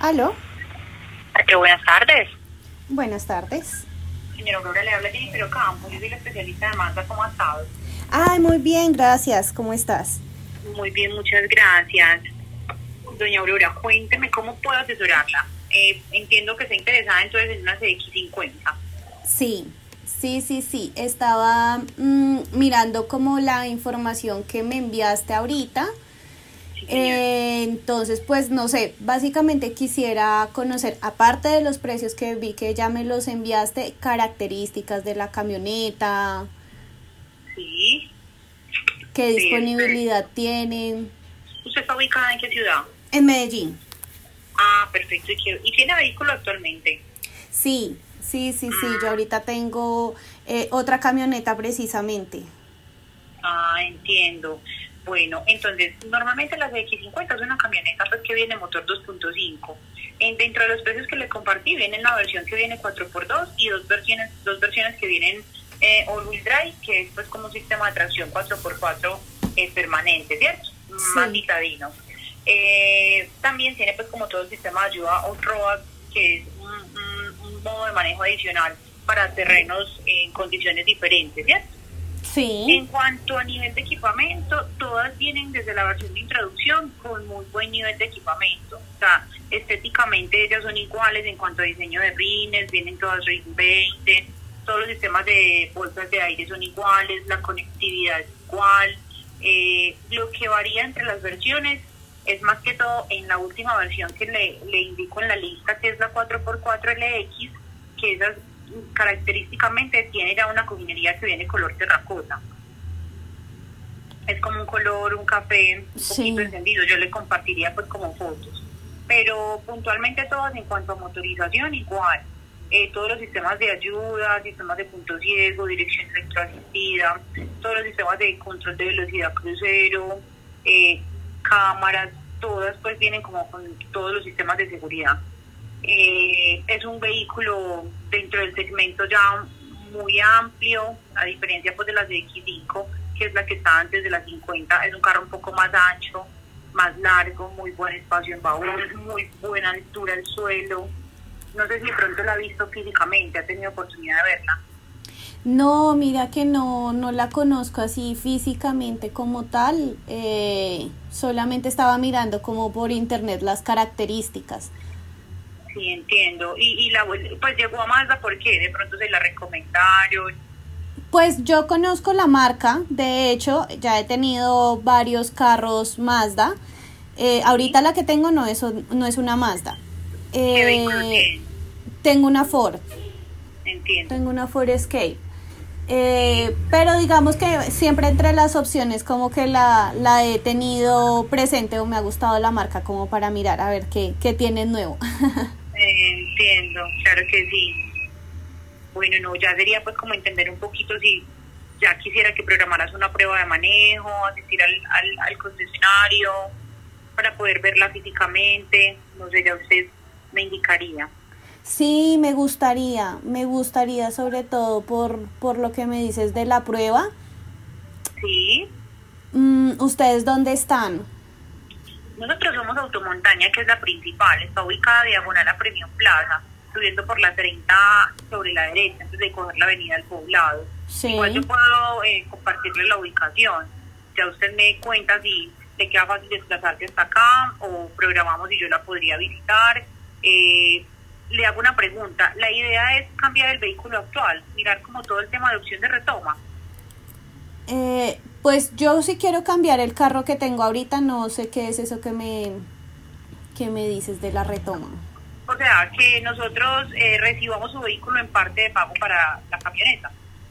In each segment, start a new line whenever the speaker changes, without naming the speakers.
Aló,
Buenas tardes.
buenas tardes.
Señora Aurora, le habla Jennifer Ocampo, yo soy la especialista de Mazda. ¿Cómo ha estado?
Ay, muy bien, gracias. ¿Cómo estás?
Muy bien, muchas gracias. Doña Aurora, cuénteme cómo puedo asesorarla. Entiendo que está interesada entonces en una CX50.
Sí. Estaba mirando como la información que me enviaste ahorita.
Sí, señora.
Entonces, pues no sé, básicamente quisiera conocer, aparte de los precios que vi que ya me los enviaste, características de la camioneta,
Sí,
qué
perfecto.
disponibilidad tienen.
¿Usted está ubicada en qué ciudad?
En Medellín.
Ah, perfecto. ¿Y tiene vehículo actualmente?
Sí, yo ahorita tengo otra camioneta precisamente.
Entiendo. Bueno, entonces, normalmente la CX50 es una camioneta pues que viene motor 2.5. Dentro de los precios que le compartí viene la versión que viene 4x2 y dos versiones que vienen all-wheel drive, que es pues como un sistema de tracción 4x4 permanente, ¿cierto? Más
Sí,
citadino. También tiene pues como todo el sistema de ayuda off-road, que es un modo de manejo adicional para terrenos en condiciones diferentes, ¿cierto?
sí,
En cuanto a nivel de equipamiento, todas vienen desde la versión de introducción con muy buen nivel de equipamiento. O sea, estéticamente ellas son iguales en cuanto a diseño de rines, vienen todas RIN 20, todos los sistemas de bolsas de aire son iguales, la conectividad es igual. Lo que varía entre las versiones es más que todo en la última versión que le indico en la lista, que es la 4x4 LX, que esas característicamente tiene ya una cojinería que viene color terracota. Es como un color, un café un poquito
sí.
encendido. Yo le compartiría pues como fotos. Pero puntualmente todas en cuanto a motorización igual. Todos los sistemas de ayuda, sistemas de punto ciego, dirección electroasistida, todos los sistemas de control de velocidad crucero, cámaras, todas pues vienen como con todos los sistemas de seguridad. Es un vehículo dentro del segmento ya muy amplio, a diferencia pues de las de X5, que es la que está antes de la 50. Es un carro un poco más ancho, más largo, muy buen espacio en baúl, muy buena altura al suelo. No sé si de pronto la ha visto físicamente, ha tenido oportunidad de verla.
No, mira que no la conozco así físicamente como tal. Solamente estaba mirando como por internet las características.
Sí, entiendo. Pues llegó a Mazda, ¿por qué? De pronto se la recomendaron.
Pues yo conozco la marca, de hecho ya he tenido varios carros Mazda.
Sí.
Ahorita la que tengo no es una Mazda.
¿Qué vehículo
Eh,
tiene?
tengo una Ford,
Entiendo.
tengo una Ford Escape.
Sí.
Pero digamos que siempre entre las opciones como que la he tenido presente o me ha gustado la marca como para mirar a ver qué tiene nuevo.
Entiendo, claro que sí. Bueno, no, ya sería pues como entender un poquito si ya quisiera que programaras una prueba de manejo, asistir al concesionario para poder verla físicamente. No sé, ya usted me indicaría.
Sí, me gustaría sobre todo por lo que me dices de la prueba.
Sí,
¿Ustedes dónde están?
nosotros somos Automontaña, que es la principal, está ubicada diagonal a Premium Plaza, subiendo por la 30 sobre la derecha, antes de coger la avenida del Poblado. Igual yo
Sí.
puedo compartirle la ubicación, ya usted me cuenta si le queda fácil desplazarse hasta acá o programamos y yo la podría visitar. Le hago una pregunta, la idea es cambiar el vehículo actual, mirar como todo el tema de opción de retoma.
Pues yo sí quiero cambiar el carro que tengo ahorita, no sé qué es eso que me dices de la retoma.
O sea, que nosotros recibamos su vehículo en parte de pago para la camioneta.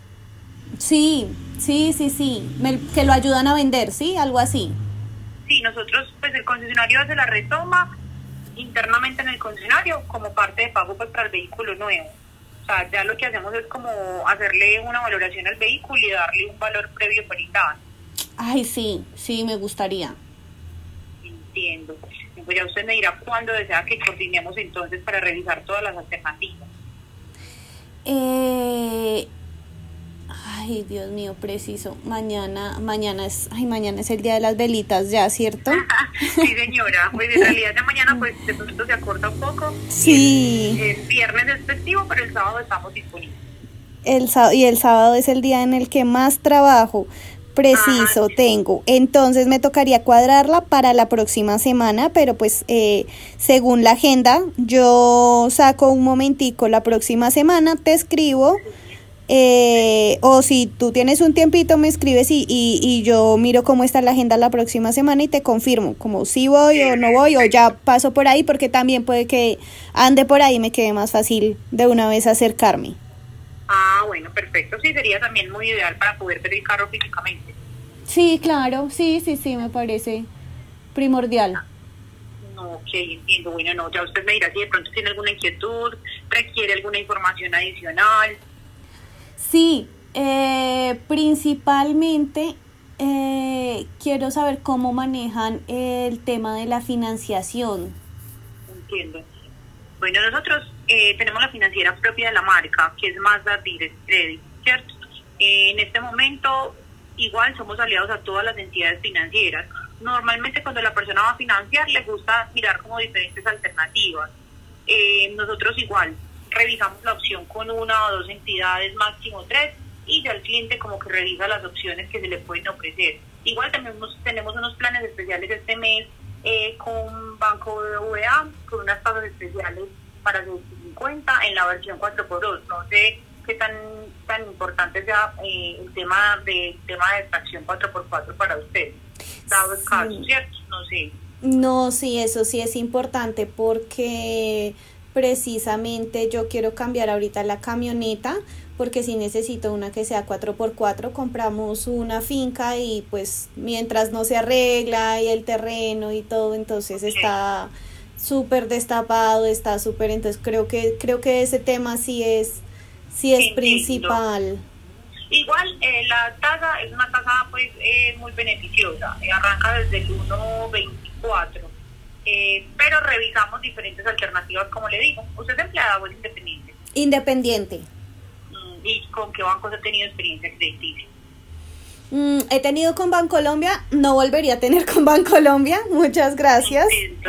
Sí, que lo ayudan a vender, ¿sí? Algo así.
Sí, nosotros, pues el concesionario hace la retoma internamente en el concesionario como parte de pago pues, para el vehículo nuevo. O sea, ya lo que hacemos es como hacerle una valoración al vehículo y darle un valor previo paritado.
Ay, sí, me gustaría.
Entiendo. Pues ya usted me dirá cuándo desea que coordinemos entonces para revisar todas las alternativas.
Eh, Ay, Dios mío, preciso. Mañana es el día de las velitas ya, ¿cierto?
Sí, señora. Pues en realidad ya mañana pues de pronto se acorta un poco.
Sí.
El viernes es festivo, pero el sábado estamos disponibles.
El sábado es el día en el que más trabajo preciso tengo. Entonces me tocaría cuadrarla para la próxima semana, pero pues según la agenda, yo saco un momentico la próxima semana, te escribo. O si tú tienes un tiempito me escribes y yo miro cómo está la agenda la próxima semana y te confirmo como si voy o no voy o ya paso por ahí, porque también puede que ande por ahí y me quede más fácil de una vez acercarme.
Bueno, perfecto. Sí, sería también muy ideal para poder ver el carro físicamente.
Sí, claro, sí, me parece primordial.
No, ok, entiendo. Bueno, no, ya usted me dirá si de pronto tiene alguna inquietud, requiere alguna información adicional.
Sí, principalmente quiero saber cómo manejan el tema de la financiación.
Entiendo. Bueno, nosotros tenemos la financiera propia de la marca, que es Mazda Direct Credit, ¿cierto? En este momento, igual somos aliados a todas las entidades financieras. Normalmente cuando la persona va a financiar, le gusta mirar como diferentes alternativas. Nosotros igual revisamos la opción con una o dos entidades, máximo 3, y ya el cliente como que revisa las opciones que se le pueden ofrecer. Igual también tenemos unos planes especiales este mes con Banco BBVA, con unas tasas especiales para 50 en la versión 4x2. No sé qué tan importante sea el tema de tracción 4x4 para usted, dado el caso, ¿cierto? No sé.
No, sí, eso sí es importante porque precisamente yo quiero cambiar ahorita la camioneta porque si necesito una que sea 4x4, compramos una finca y pues mientras no se arregla y el terreno y todo, entonces está súper destapado, está súper, entonces creo que ese tema sí es principal.
Igual la tasa es una tasa pues muy beneficiosa, arranca desde el 1.24. Pero revisamos diferentes alternativas, como le digo. ¿Usted es empleada o es independiente?
Independiente.
¿Y con qué bancos ha tenido experiencia crediticia?
He tenido con Bancolombia, no volvería a tener con Bancolombia, muchas gracias.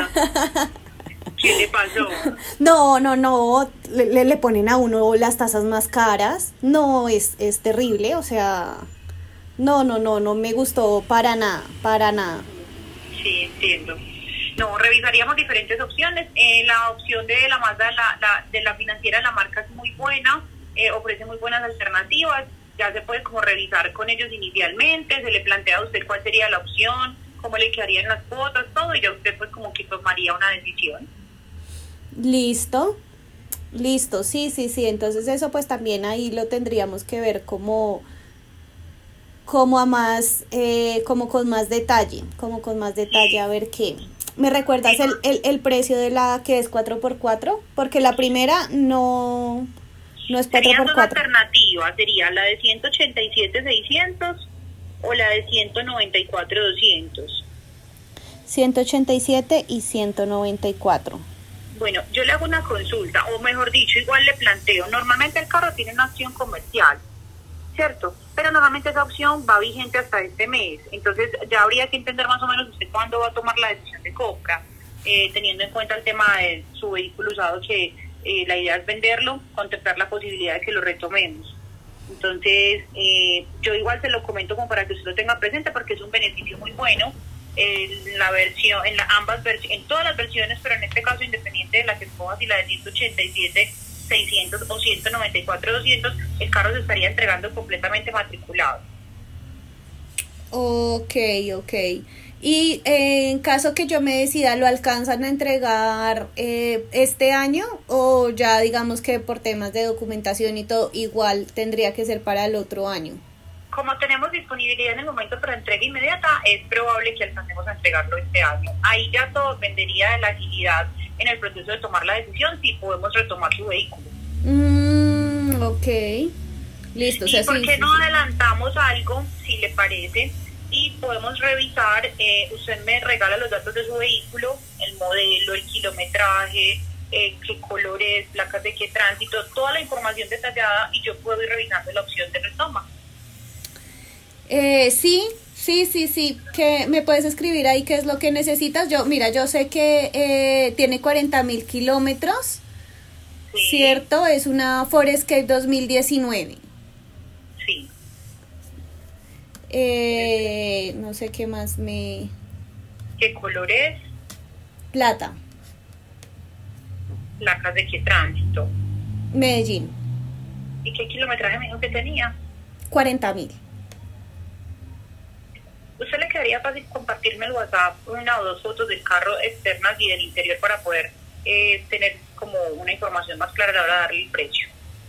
¿Qué le pasó?
No, le ponen a uno las tasas más caras, no, es terrible, o sea, no me gustó para nada.
Sí, entiendo. No, revisaríamos diferentes opciones. La opción de la Mazda, de la financiera de la marca es muy buena, ofrece muy buenas alternativas. Ya se puede como revisar con ellos inicialmente, se le plantea a usted cuál sería la opción, cómo le quedarían las cuotas, todo, y ya usted pues como que tomaría una decisión.
Listo, sí, entonces eso pues también ahí lo tendríamos que ver como a más, como con más detalle, a ver qué. ¿Me recuerdas el precio de la que es 4x4? Porque la primera no es 4x4.
Serían dos alternativas, sería la de 187.600 o la de 194.200.
187 y 194.
Bueno, yo le hago una consulta, o mejor dicho, igual le planteo. Normalmente el carro tiene una opción comercial, ¿cierto? Pero normalmente esa opción va vigente hasta este mes. Entonces ya habría que entender más o menos usted cuándo va a tomar la decisión de compra, teniendo en cuenta el tema de su vehículo usado, que la idea es venderlo, contemplar la posibilidad de que lo retomemos. Entonces, yo igual se lo comento como para que usted lo tenga presente, porque es un beneficio muy bueno. En la versión, en todas las versiones, pero en este caso independiente de la que escoja, si la de 187.600 o 194.200, el carro se estaría entregando completamente matriculado.
Ok. Y en caso que yo me decida, ¿lo alcanzan a entregar este año? O ya digamos que por temas de documentación y todo, igual tendría que ser para el otro año.
Como tenemos disponibilidad en el momento para entrega inmediata, es probable que alcancemos a entregarlo este año. Ahí ya todo dependería de la agilidad en el proceso de tomar la decisión, si podemos retomar su vehículo.
Ok. Listo.
¿Y por qué no adelantamos algo, si le parece? Y podemos revisar, usted me regala los datos de su vehículo, el modelo, el kilometraje, qué colores, placas de qué tránsito, toda la información detallada, y yo puedo ir revisando la opción de retoma.
Sí, que me puedes escribir ahí qué es lo que necesitas. Mira, yo sé que tiene 40.000 kilómetros,
Sí,
¿cierto? Es una Forescape 2019.
sí.
No sé qué más
¿Qué color es?
Plata,
¿Placas de qué tránsito?
Medellín,
¿Y qué kilometraje me dijo que tenía?
40.000.
¿Usted le quedaría fácil compartirme el WhatsApp una o dos fotos del carro externas y del interior para poder tener como una información más clara a la hora de darle el precio?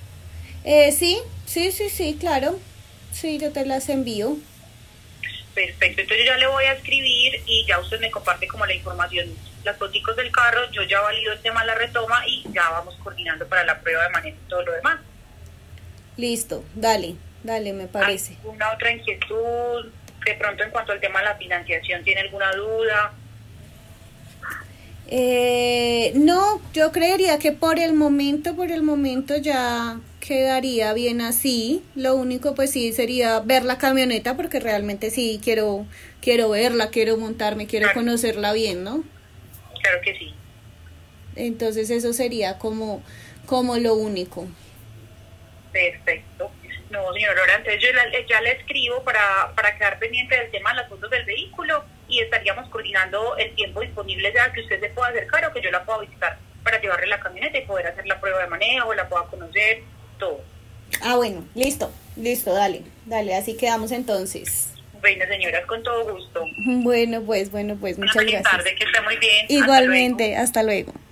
Sí, claro. Sí, yo te las envío.
Perfecto, entonces yo ya le voy a escribir y ya usted me comparte como la información, las fotos del carro, yo ya valido el tema de la retoma y ya vamos coordinando para la prueba de manejo y todo lo demás.
Listo, dale, me parece.
¿Alguna otra inquietud? De pronto en cuanto al tema de la financiación, ¿tiene alguna duda?
No, yo creería que por el momento ya quedaría bien así. Lo único pues sí sería ver la camioneta porque realmente sí quiero verla, quiero montarme, quiero
Claro.
conocerla bien, ¿no?
Claro que sí.
Entonces eso sería como lo único.
Perfecto. No, señor Lora, entonces yo ya le escribo para quedar pendiente del tema de las fotos del vehículo y estaríamos coordinando el tiempo disponible ya que usted se pueda acercar o que yo la pueda visitar para llevarle la camioneta y poder hacer la prueba de manejo, la pueda conocer, todo.
Ah, bueno, listo, dale, así quedamos entonces.
Bueno, señoras, con todo gusto.
Bueno, pues,
Una
muchas
feliz
gracias.
tarde, que esté muy bien.
Igualmente, hasta luego.